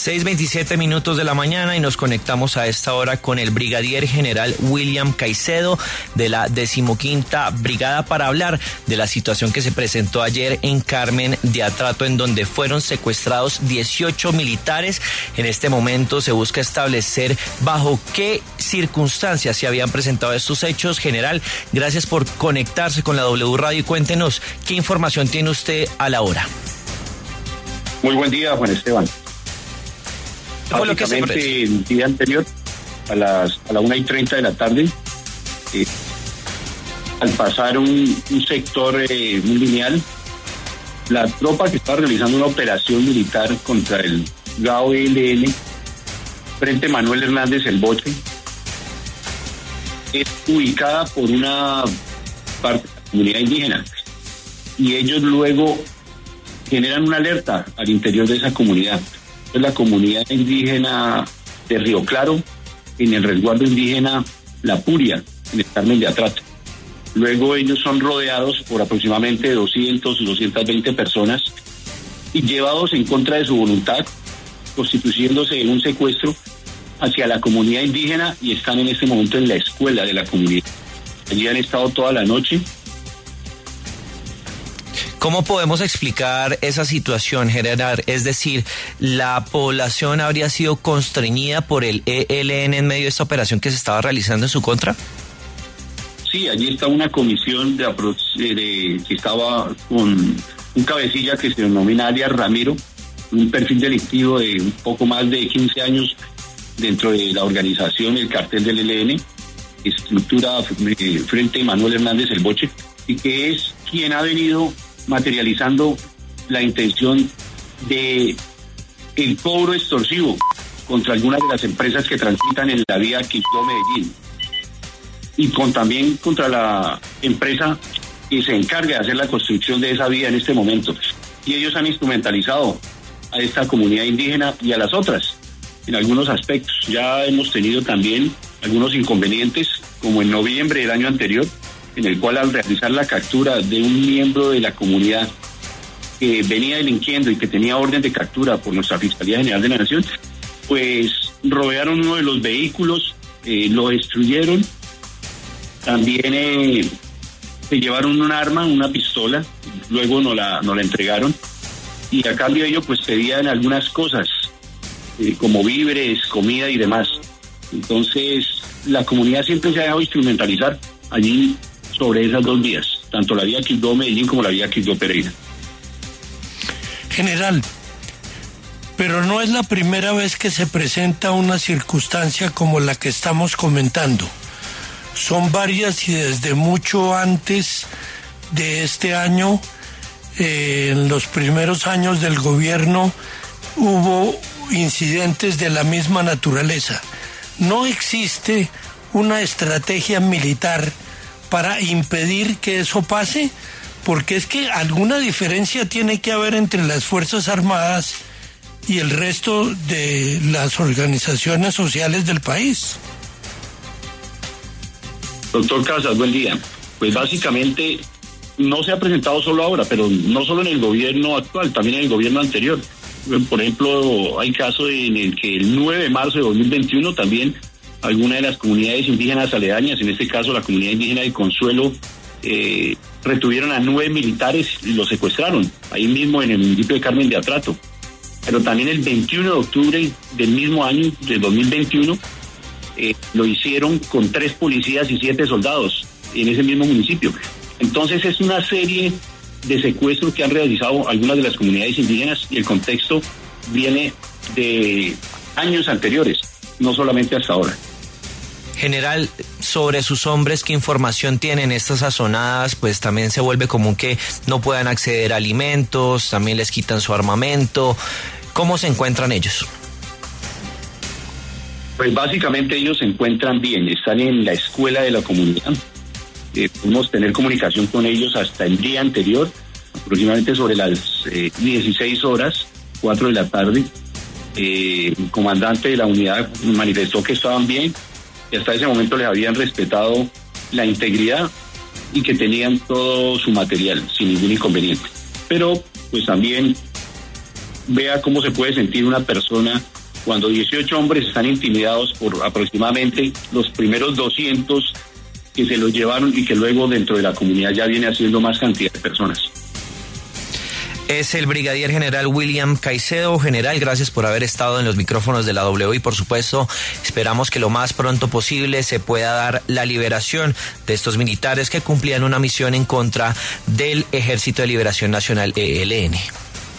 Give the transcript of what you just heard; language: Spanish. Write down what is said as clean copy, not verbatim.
6:27 de la mañana y nos conectamos a esta hora con el brigadier general William Caicedo de la 15ª Brigada para hablar de la situación que se presentó ayer en Carmen de Atrato, en donde fueron secuestrados 18 militares. En este momento se busca establecer bajo qué circunstancias se habían presentado estos hechos. General, gracias por conectarse con la W Radio y cuéntenos qué información tiene usted a la hora. Muy buen día, Juan Esteban. Básicamente, el día anterior, a la 1:30 de la tarde, al pasar un sector muy lineal, la tropa que estaba realizando una operación militar contra el GAO-ELN, Frente Manuel Hernández El Boche, es ubicada por una parte de la comunidad indígena, y ellos luego generan una alerta al interior de esa comunidad. Es la comunidad indígena de Río Claro, en el resguardo indígena La Puria, en el Carmen de Atrato. Luego ellos son rodeados por aproximadamente 220 personas y llevados en contra de su voluntad, constituyéndose en un secuestro hacia la comunidad indígena, y están en este momento en la escuela de la comunidad. Allí han estado toda la noche. ¿Cómo podemos explicar esa situación, general? Es decir, ¿la población habría sido constreñida por el ELN en medio de esta operación que se estaba realizando en su contra? Sí, allí está una comisión que estaba con un cabecilla que se denomina alias Ramiro, un perfil delictivo de un poco más de 15 años dentro de la organización, el cartel del ELN, estructura Frente Manuel Hernández El Boche, y que es quien ha venido materializando la intención de el cobro extorsivo contra algunas de las empresas que transitan en la vía Quibdó-Medellín, y también contra la empresa que se encarga de hacer la construcción de esa vía en este momento. Y ellos han instrumentalizado a esta comunidad indígena y a las otras en algunos aspectos. Ya hemos tenido también algunos inconvenientes, como en noviembre del año anterior, en el cual, al realizar la captura de un miembro de la comunidad que venía delinquiendo y que tenía orden de captura por nuestra Fiscalía General de la Nación, pues rodearon uno de los vehículos, lo destruyeron, también se llevaron un arma, una pistola, luego nos la entregaron, y a cambio de ello pues pedían algunas cosas, como víveres, comida y demás. Entonces la comunidad siempre se ha dejado instrumentalizar allí sobre esas dos vías, tanto la vía Quibdó-Medellín como la vía Quibdó-Pereira. General, pero no es la primera vez que se presenta una circunstancia como la que estamos comentando. Son varias, y desde mucho antes de este año, en los primeros años del gobierno, hubo incidentes de la misma naturaleza. ¿No existe una estrategia militar para impedir que eso pase? Porque es que alguna diferencia tiene que haber entre las Fuerzas Armadas y el resto de las organizaciones sociales del país. Doctor Casas, buen día. Pues básicamente no se ha presentado solo ahora, pero no solo en el gobierno actual, también en el gobierno anterior. Por ejemplo, hay casos en el que el 9 de marzo de 2021 también alguna de las comunidades indígenas aledañas, en este caso la comunidad indígena de Consuelo, retuvieron a 9 militares y los secuestraron, ahí mismo en el municipio de Carmen de Atrato. Pero también el 21 de octubre del mismo año, del 2021, lo hicieron con 3 policías y 7 soldados en ese mismo municipio. Entonces es una serie de secuestros que han realizado algunas de las comunidades indígenas, y el contexto viene de años anteriores, no solamente hasta ahora. General, sobre sus hombres, ¿qué información tienen? Estas sazonadas, pues también se vuelve común que no puedan acceder a alimentos, también les quitan su armamento. ¿Cómo se encuentran ellos? Pues básicamente ellos se encuentran bien, están en la escuela de la comunidad. Pudimos tener comunicación con ellos hasta el día anterior, aproximadamente sobre las 16 horas, 4 de la tarde. El comandante de la unidad manifestó que estaban bien, y hasta ese momento les habían respetado la integridad y que tenían todo su material sin ningún inconveniente. Pero pues también vea cómo se puede sentir una persona cuando 18 hombres están intimidados por aproximadamente los primeros 200 que se los llevaron y que luego dentro de la comunidad ya viene haciendo más cantidad de personas. Es el brigadier general William Caicedo. General, gracias por haber estado en los micrófonos de la W y por supuesto esperamos que lo más pronto posible se pueda dar la liberación de estos militares que cumplían una misión en contra del Ejército de Liberación Nacional, ELN.